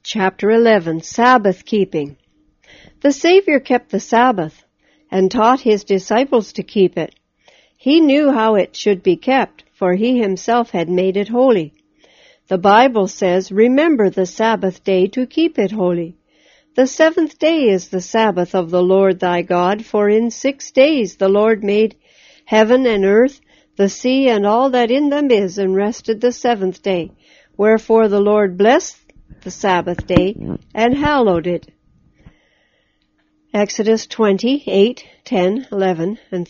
Chapter 11, Sabbath Keeping. The Savior kept the Sabbath and taught his disciples to keep it. He knew how it should be kept, for he himself had made it holy. The Bible says, "Remember the Sabbath day to keep it holy. The seventh day is the Sabbath of the Lord thy God, for in 6 days the Lord made heaven and earth, the sea and all that in them is, and rested the seventh day. Wherefore the Lord blessed the Sabbath day and hallowed it." Exodus 20:8, 10, 11, and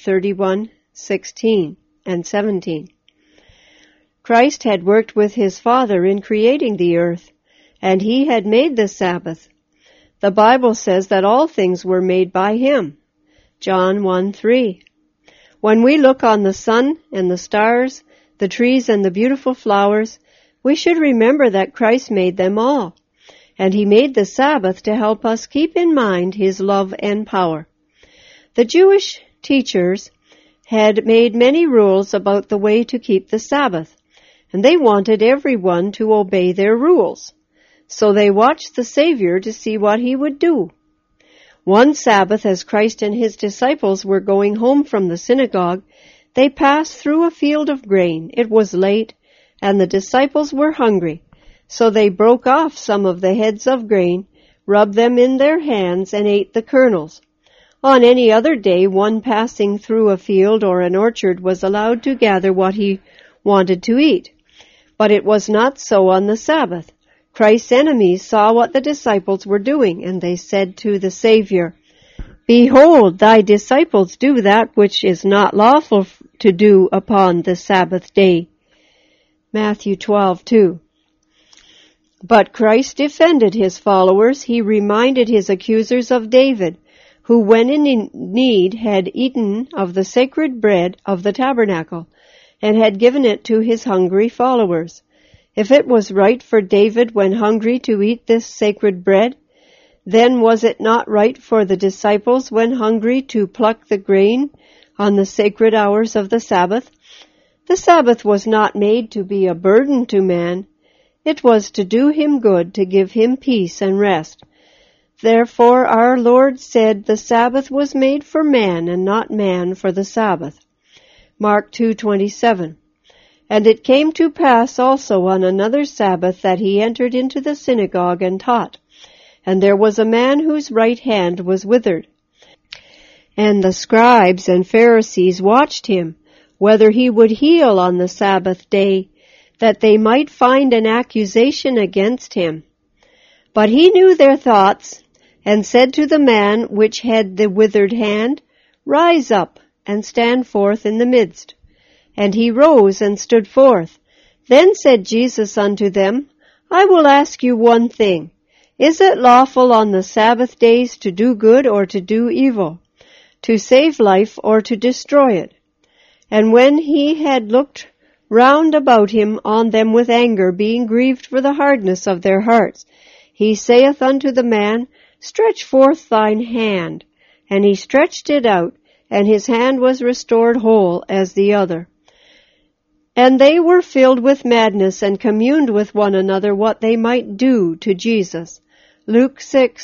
31:16 and 17. Christ had worked with his Father in creating the earth, and he had made the Sabbath. The Bible says that all things were made by him. John 1:3. When we look on the sun and the stars, the trees and the beautiful flowers, we should remember that Christ made them all, and he made the Sabbath to help us keep in mind his love and power. The Jewish teachers had made many rules about the way to keep the Sabbath, and they wanted everyone to obey their rules. So they watched the Savior to see what he would do. One Sabbath, as Christ and his disciples were going home from the synagogue, they passed through a field of grain. It was late, and the disciples were hungry, so they broke off some of the heads of grain, rubbed them in their hands, and ate the kernels. On any other day, one passing through a field or an orchard was allowed to gather what he wanted to eat. But it was not so on the Sabbath. Christ's enemies saw what the disciples were doing, and they said to the Savior, "Behold, thy disciples do that which is not lawful to do upon the Sabbath day." Matthew 12:2. But Christ defended his followers. He reminded his accusers of David, who when in need had eaten of the sacred bread of the tabernacle, and had given it to his hungry followers. If it was right for David when hungry to eat this sacred bread, then was it not right for the disciples when hungry to pluck the grain on the sacred hours of the Sabbath? The Sabbath was not made to be a burden to man. It was to do him good, to give him peace and rest. Therefore our Lord said the Sabbath was made for man and not man for the Sabbath. Mark 2:27. And it came to pass also on another Sabbath that he entered into the synagogue and taught. And there was a man whose right hand was withered. And the scribes and Pharisees watched him, whether he would heal on the Sabbath day, that they might find an accusation against him. But he knew their thoughts, and said to the man which had the withered hand, "Rise up, and stand forth in the midst." And he rose and stood forth. Then said Jesus unto them, "I will ask you one thing. Is it lawful on the Sabbath days to do good or to do evil, to save life or to destroy it?" And when he had looked round about him on them with anger, being grieved for the hardness of their hearts, he saith unto the man, "Stretch forth thine hand." And he stretched it out, and his hand was restored whole as the other. And they were filled with madness, and communed with one another what they might do to Jesus. Luke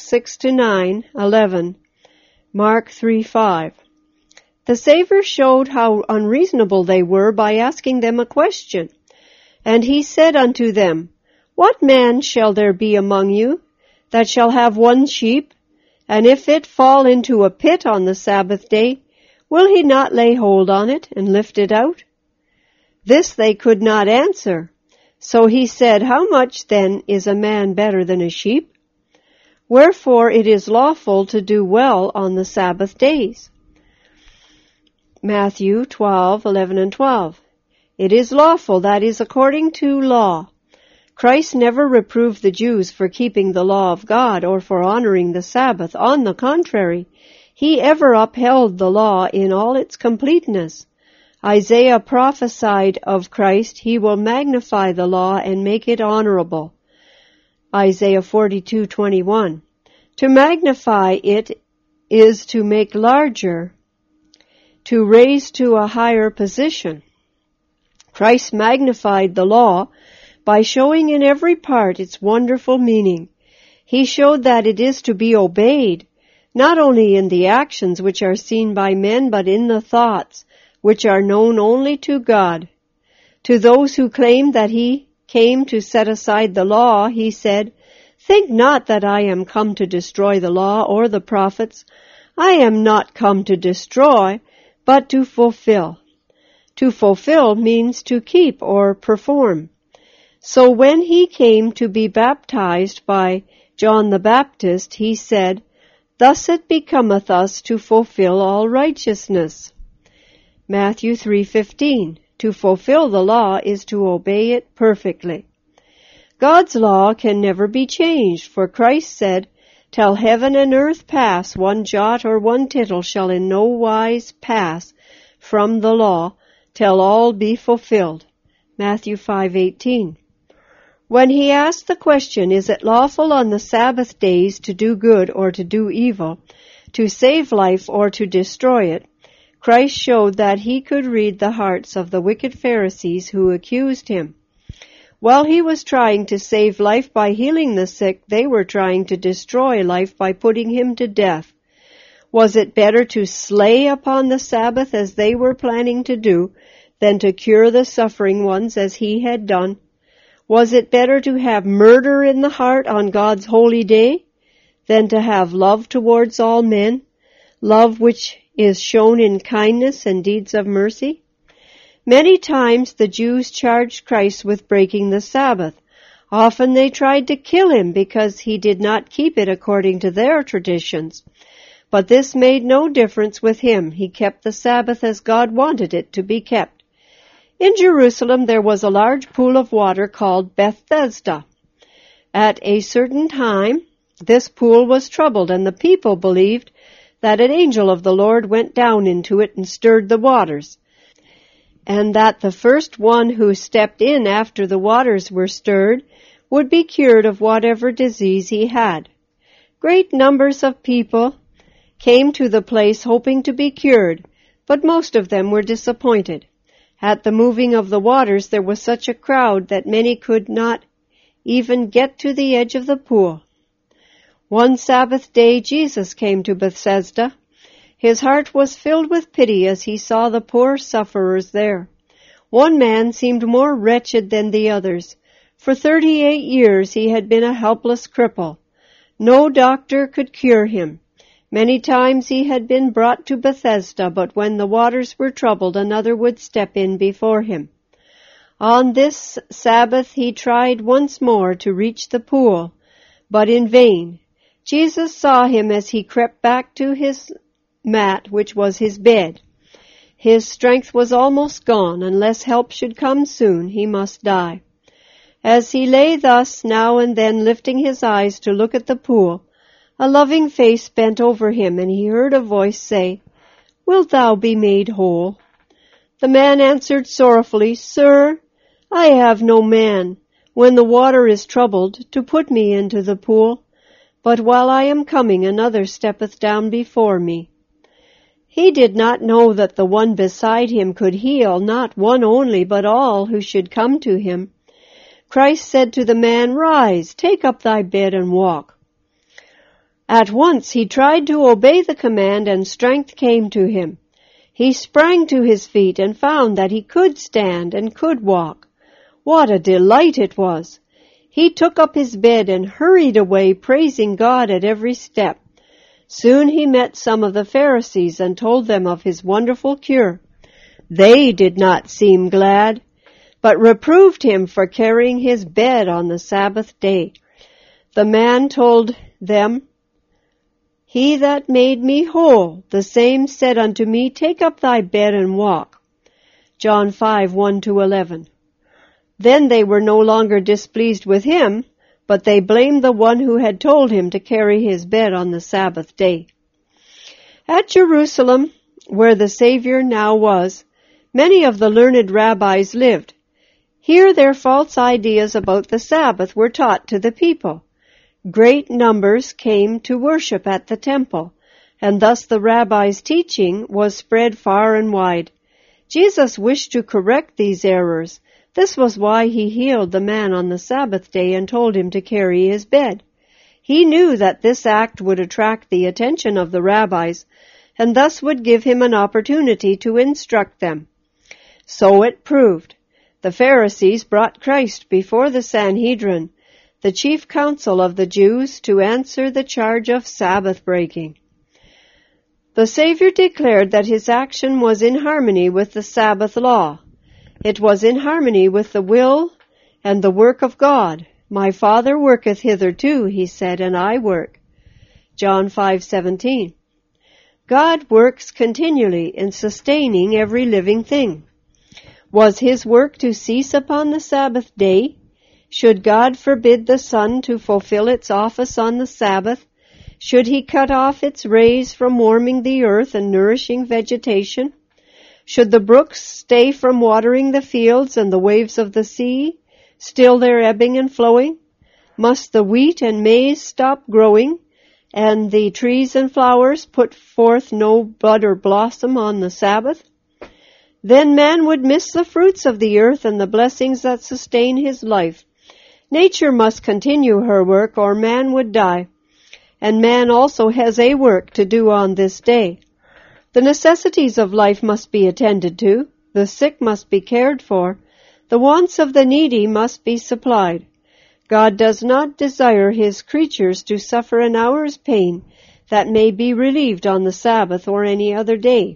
6:6-9, 11, Mark 3:5. The Savior showed how unreasonable they were by asking them a question. And he said unto them, "What man shall there be among you that shall have one sheep, and if it fall into a pit on the Sabbath day, will he not lay hold on it and lift it out?" This they could not answer. So he said, "How much then is a man better than a sheep? Wherefore it is lawful to do well on the Sabbath days." Matthew 12:11 and 12. It is lawful, that is according to law. Christ never reproved the Jews for keeping the law of God or for honoring the Sabbath. On the contrary, he ever upheld the law in all its completeness. Isaiah prophesied of Christ, "He will magnify the law and make it honorable." Isaiah 42:21. To magnify it is to make larger, to raise to a higher position. Christ magnified the law by showing in every part its wonderful meaning. He showed that it is to be obeyed, not only in the actions which are seen by men, but in the thoughts which are known only to God. To those who claimed that he came to set aside the law, he said, "Think not that I am come to destroy the law or the prophets. I am not come to destroy, but to fulfill." To fulfill means to keep or perform. So when he came to be baptized by John the Baptist, he said, "Thus it becometh us to fulfill all righteousness." Matthew 3:15. To fulfill the law is to obey it perfectly. God's law can never be changed, for Christ said, "Till heaven and earth pass, one jot or one tittle shall in no wise pass from the law, till all be fulfilled." Matthew 5:18. When he asked the question, "Is it lawful on the Sabbath days to do good or to do evil, to save life or to destroy it?" Christ showed that he could read the hearts of the wicked Pharisees who accused him. While he was trying to save life by healing the sick, they were trying to destroy life by putting him to death. Was it better to slay upon the Sabbath, as they were planning to do, than to cure the suffering ones as he had done? Was it better to have murder in the heart on God's holy day than to have love towards all men, love which is shown in kindness and deeds of mercy? Many times the Jews charged Christ with breaking the Sabbath. Often they tried to kill him because he did not keep it according to their traditions. But this made no difference with him. He kept the Sabbath as God wanted it to be kept. In Jerusalem there was a large pool of water called Bethesda. At a certain time this pool was troubled, and the people believed that an angel of the Lord went down into it and stirred the waters, and that the first one who stepped in after the waters were stirred would be cured of whatever disease he had. Great numbers of people came to the place hoping to be cured, but most of them were disappointed. At the moving of the waters there was such a crowd that many could not even get to the edge of the pool. One Sabbath day Jesus came to Bethesda. His heart was filled with pity as he saw the poor sufferers there. One man seemed more wretched than the others. For 38 years he had been a helpless cripple. No doctor could cure him. Many times he had been brought to Bethesda, but when the waters were troubled, another would step in before him. On this Sabbath he tried once more to reach the pool, but in vain. Jesus saw him as he crept back to his mat, which was his bed. His strength was almost gone. Unless help should come soon, he must die. As he lay thus, now and then lifting his eyes to look at the pool, a loving face bent over him, and he heard a voice say, "Wilt thou be made whole?" The man answered sorrowfully, "Sir, I have no man, when the water is troubled, to put me into the pool. But while I am coming, another steppeth down before me." He did not know that the one beside him could heal, not one only, but all who should come to him. Christ said to the man, "Rise, take up thy bed and walk." At once he tried to obey the command, and strength came to him. He sprang to his feet and found that he could stand and could walk. What a delight it was! He took up his bed and hurried away, praising God at every step. Soon he met some of the Pharisees and told them of his wonderful cure. They did not seem glad, but reproved him for carrying his bed on the Sabbath day. The man told them, "He that made me whole, the same said unto me, Take up thy bed and walk." John 5:1-11. Then they were no longer displeased with him, but they blamed the one who had told him to carry his bed on the Sabbath day. At Jerusalem, where the Savior now was, many of the learned rabbis lived. Here their false ideas about the Sabbath were taught to the people. Great numbers came to worship at the temple, and thus the rabbis' teaching was spread far and wide. Jesus wished to correct these errors. This was why he healed the man on the Sabbath day and told him to carry his bed. He knew that this act would attract the attention of the rabbis, and thus would give him an opportunity to instruct them. So it proved. The Pharisees brought Christ before the Sanhedrin, the chief council of the Jews, to answer the charge of Sabbath breaking. The Savior declared that his action was in harmony with the Sabbath law. It was in harmony with the will and the work of God. My Father worketh hitherto, he said, and I work. John 5:17. God works continually in sustaining every living thing. Was his work to cease upon the Sabbath day? Should God forbid the sun to fulfill its office on the Sabbath? Should he cut off its rays from warming the earth and nourishing vegetation? Should the brooks stay from watering the fields and the waves of the sea still their ebbing and flowing? Must the wheat and maize stop growing, and the trees and flowers put forth no bud or blossom on the Sabbath? Then man would miss the fruits of the earth and the blessings that sustain his life. Nature must continue her work, or man would die. And man also has a work to do on this day. The necessities of life must be attended to, the sick must be cared for, the wants of the needy must be supplied. God does not desire his creatures to suffer an hour's pain that may be relieved on the Sabbath or any other day.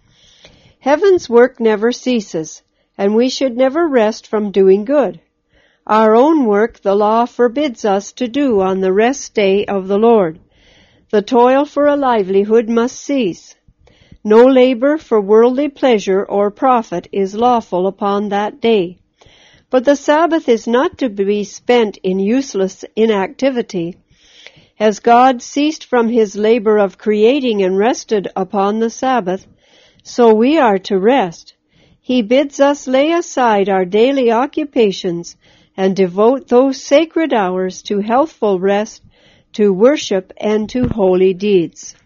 Heaven's work never ceases, and we should never rest from doing good. Our own work the law forbids us to do on the rest day of the Lord. The toil for a livelihood must cease. No labor for worldly pleasure or profit is lawful upon that day. But the Sabbath is not to be spent in useless inactivity. As God ceased from his labor of creating and rested upon the Sabbath, so we are to rest. He bids us lay aside our daily occupations and devote those sacred hours to healthful rest, to worship, and to holy deeds.